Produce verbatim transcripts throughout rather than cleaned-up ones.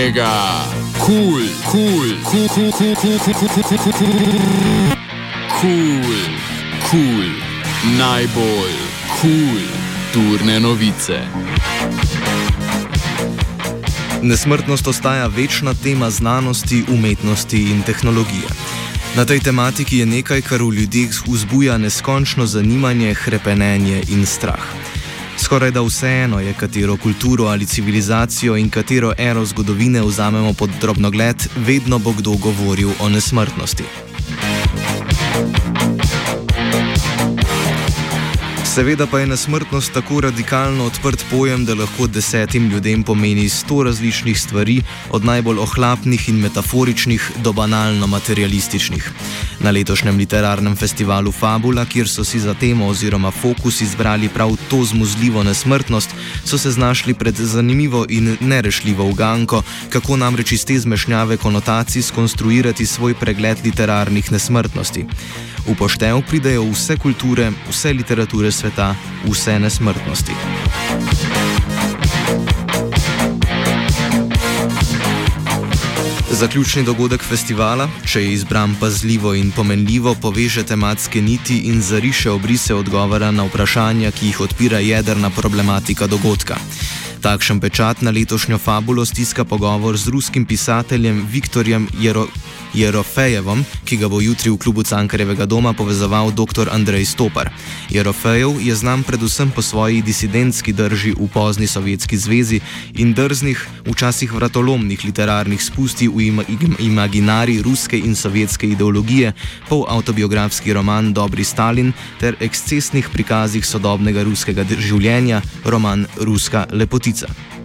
mega, cool, cool, cool, cool, cool, cool, cool, cool, cool, cool, cool, cool, najbolj cool turne novice. Nesmrtnost ostaja večna tema znanosti, umetnosti in tehnologije. Na tej tematiki je nekaj, kar v ljudeh vzbuja neskončno zanimanje, hrepenenje in strah. Skoraj da vseeno je, katero kulturo ali civilizacijo in katero ero zgodovine vzamemo pod drobnogled, vedno bo kdo govoril o nesmrtnosti. Seveda pa je nesmrtnost tako radikalno odprt pojem, da lahko desetim ljudem pomeni sto različnih stvari, od najbolj ohlapnih in metaforičnih do banalno materialističnih. Na letošnjem literarnem festivalu Fabula, kjer so si za temo oziroma fokus izbrali prav to zmuzljivo nesmrtnost, so se znašli pred zanimivo in nerešljivo uganko, kako namreč iz te zmešnjave konotacij skonstruirati svoj pregled literarnih nesmrtnosti. V poštev pridejo vse kulture, vse literature sveta, vse nesmrtnosti. Zaključni dogodek festivala, če je izbran pazljivo in pomenljivo, poveže tematske niti in zariše obrise odgovora na vprašanja, ki jih odpira jedrna problematika dogodka. Takšen pečat na letošnjo Fabulo stiska pogovor z ruskim pisateljem Viktorjem Jero Jerofejevom, ki ga bo jutri v klubu Cankarjevega doma povezoval dr. Andrej Stopar. Jerofejev je znan predvsem po svoji disidentski drži v pozni Sovjetski zvezi in drznih, včasih vratolomnih literarnih spusti v im im imaginarij ruske in sovjetske ideologije, polavtobiografski roman Dobri Stalin ter ekscesnih prikazih sodobnega ruskega življenja, roman Ruska lepotica.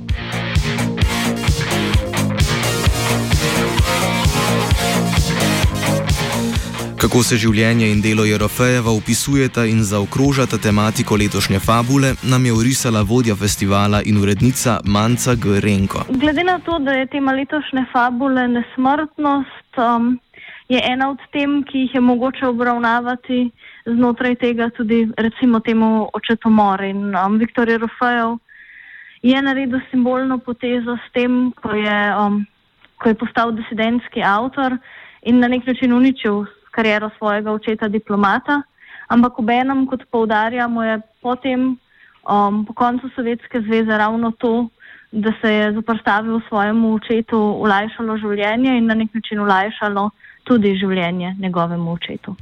Kako se življenje in delo Jerofejeva vpisujeta in zaokrožata tematiko letošnje Fabule, nam je orisala vodja festivala in urednica Manca G. Renko. Glede na to, da je tema letošnje Fabule nesmrtnost, um, je ena od tem, ki jih je mogoče obravnavati znotraj tega tudi recimo temu očetomor. In um, Viktor Jerofejev je naredil simbolno potezo s tem, ko je, um, ko je postal disidentski avtor in na nek način uničil kariero svojega očeta diplomata, ampak obenem, kot poudarjamo, je potem um, po koncu Sovjetske zveze ravno to, da se je zoperstavil svojemu očetu, olajšalo življenje in na nek način olajšalo tudi življenje njegovemu očetu.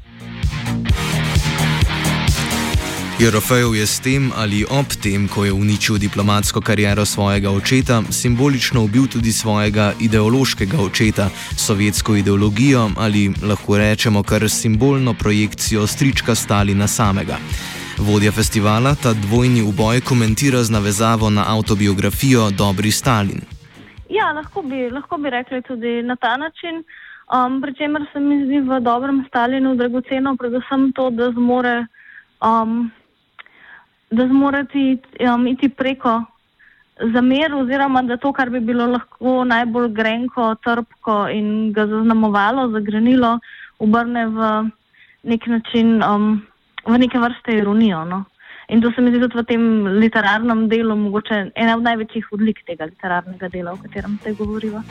Jerofejev je s tem ali ob tem, ko je uničil diplomatsko kariero svojega očeta, simbolično ubil tudi svojega ideološkega očeta, sovjetsko ideologijo ali lahko rečemo kar simbolno projekcijo strička Stalina samega. Vodja festivala ta dvojni uboj komentira z navezavo na avtobiografijo Dobri Stalin. Ja, lahko bi, lahko bi rekli tudi na ta način, um, pri čemer se mi zdi v Dobrem Stalinu dragoceno predvsem to, da zmore um, da zmoreti um, iti preko zamer oziroma da to, kar bi bilo lahko najbolj grenko, trpko in ga zaznamovalo, zagrenilo, obrne v nek način, um, v neke vrste ironijo. No? In to se mi zdi tudi v tem literarnem delu mogoče ena od največjih odlik tega literarnega dela, o katerem ste govoriva.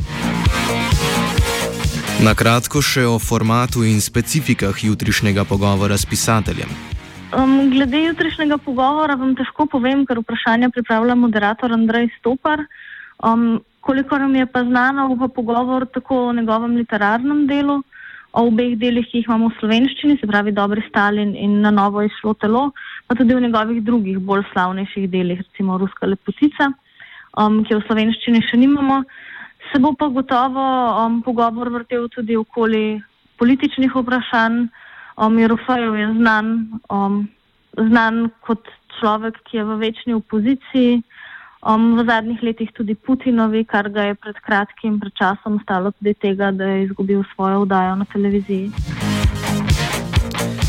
Na kratko še o formatu in specifikah jutrišnjega pogovora s pisateljem. Um, glede jutrišnjega pogovora vam težko povem, ker vprašanja pripravlja moderator Andrej Stopar. Um, kolikor mi je pa znano, bo pa pogovor tako o njegovem literarnem delu, o obeh delih, ki jih imamo v slovenščini, se pravi Dobri Stalin in Na novo izšlo telo, pa tudi o njegovih drugih, bolj slavnejših delih, recimo Ruska lepotica, um, ki jo v slovenščini še nimamo. Se bo pa gotovo um, pogovor vrtel tudi okoli političnih vprašanj. Um, Jerofejev je znan, um, znan kot človek, ki je v večni opoziciji, um, v zadnjih letih tudi Putinovi, kar ga je pred kratkim, pred časom stalo tudi tega, da je izgubil svojo oddajo na televiziji.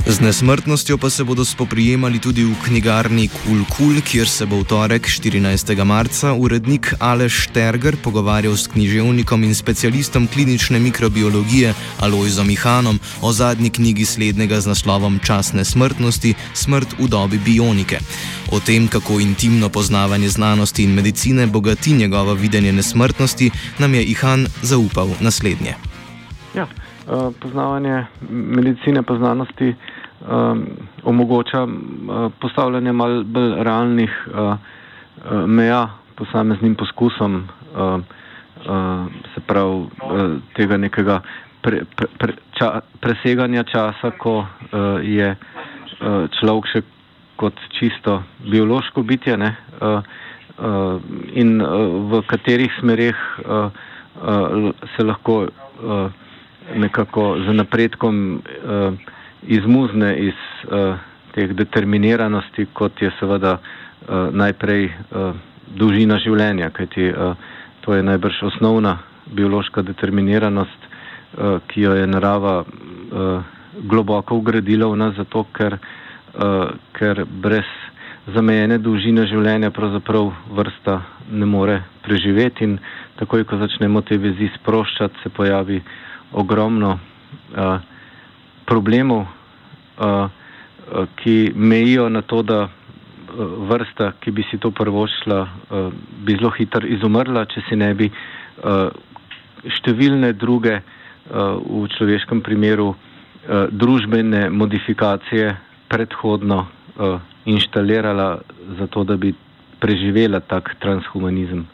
Z nesmrtnostjo pa se bodo spoprijemali tudi v knjigarni Kul Kul, kjer se bo v torek, štirinajstega marca, urednik Aleš Šterger pogovarjal s književnikom in specialistom klinične mikrobiologije Alojzom Ihanom o zadnji knjigi slednjega z naslovom Čas nesmrtnosti – Smrt v dobi bionike. O tem, kako intimno poznavanje znanosti in medicine bogati njegovo videnje nesmrtnosti, nam je Ihan zaupal naslednje. Ja. Uh, poznavanje medicine pa znanosti um, omogoča uh, postavljanje malo bolj realnih uh, uh, meja posameznim poskusom, uh, uh, se pravi uh, tega nekega pre, pre, pre, ča, preseganja časa, ko uh, je uh, človek še kot čisto biološko bitje, ne, uh, uh, in uh, v katerih smereh uh, uh, se lahko uh, nekako z napredkom uh, izmuzne iz uh, teh determiniranosti, kot je seveda uh, najprej uh, dolžina življenja, kajti uh, to je najbrž osnovna biološka determiniranost, uh, ki jo je narava uh, globoko vgradila v nas, zato ker, uh, ker brez zamejene dolžine življenja pravzaprav vrsta ne more preživeti, in takoj, ko začnemo te vezi sproščati, se pojavi ogromno uh, problemov, uh, uh, ki mejijo na to, da uh, vrsta, ki bi si to prvošla, uh, bi zelo hitro izumrla, če si ne bi uh, številne druge, uh, v človeškem primeru, uh, družbene modifikacije predhodno uh, inštalirala, zato da bi preživela tak transhumanizem.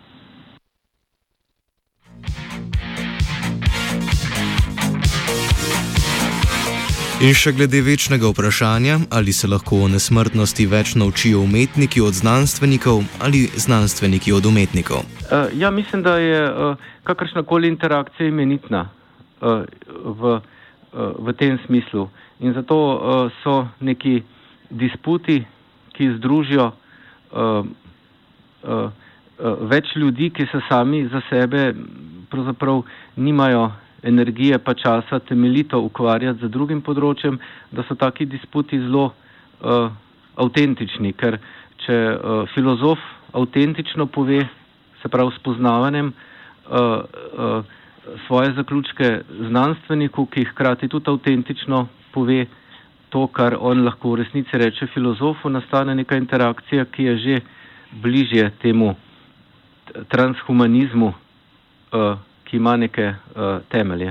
In še glede večnega vprašanja, ali se lahko o nesmrtnosti več naučijo umetniki od znanstvenikov ali znanstveniki od umetnikov. Uh, ja, mislim, da je uh, kakršnakoli interakcija imenitna uh, v, uh, v tem smislu. In zato uh, so neki disputi, ki združijo uh, uh, uh, več ljudi, ki se sami za sebe pravzaprav nimajo energije pa časa temeljito ukvarjati z drugim področjem, da so taki disputi zelo uh, avtentični, ker če uh, filozof avtentično pove, se pravi s poznavanjem, uh, uh, svoje zaključke znanstveniku, ki hkrati tudi avtentično pove to, kar on lahko v resnici reče filozofu, nastane neka interakcija, ki je že bližje temu transhumanizmu, uh, ki ima neke uh, temelje.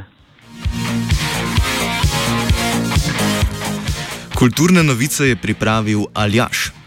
Kulturne novice je pripravil Aljaž.